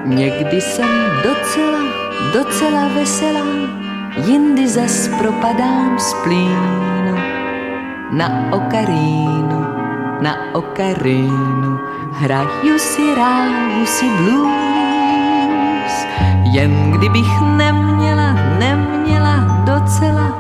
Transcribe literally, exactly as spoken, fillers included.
Někdy jsem docela, docela veselá, jindy zas propadám z plínu. Na okarínu, na okarínu, hraju si, ráju si blues. Jen kdybych neměla, neměla docela